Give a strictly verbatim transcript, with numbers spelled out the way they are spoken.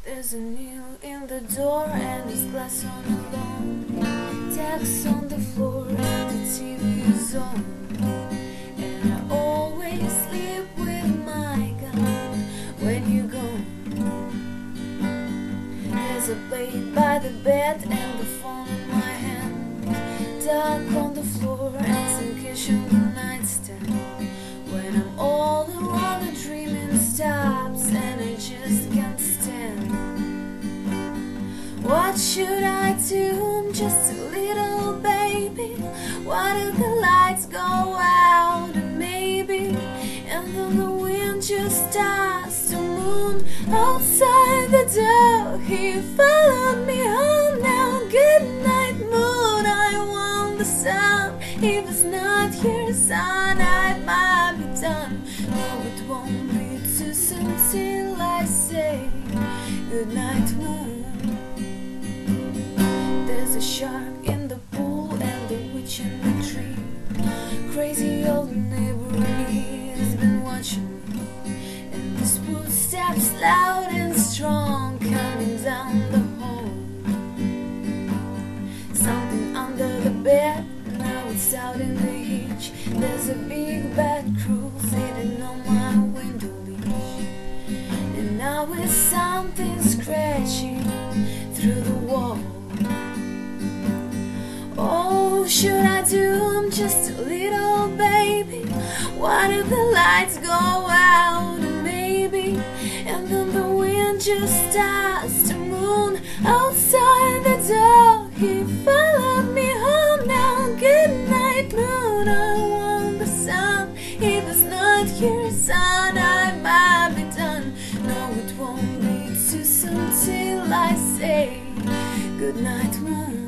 There's a nail in the door and there's glass on the lawn, tacks on the floor and the T V is on. And I always sleep with my gun when you're gone. There's a plate by the bed and the phone in my hand, dark on the floor and some cash on the nightstand. When I'm all alone the dreaming stops and I just can't stand. What should I do? I'm just a little baby. Why did the lights go out? And maybe, and then the wind just starts to moon outside the door. He followed me home now. Good night, moon. I want the sun. If it's not here, son, I might be done. No, it won't be too soon till I say good night, moon. There's a shark in the pool and the witch in the tree. Crazy old neighbor, he's been watching me. And his footsteps loud and strong coming down the hall. Something under the bed, now it's out in the hitch. There's a big bad crew sitting on my window ledge. And now it's something scratching through the wall. Oh, should I do? I'm just a little baby. Why did the lights go out? And maybe, and then the wind just starts to moon outside the door. He followed me home now. Good night, moon. I want the sun. If it's not here, son, I might be done. No, it won't be too soon till I say good night, moon.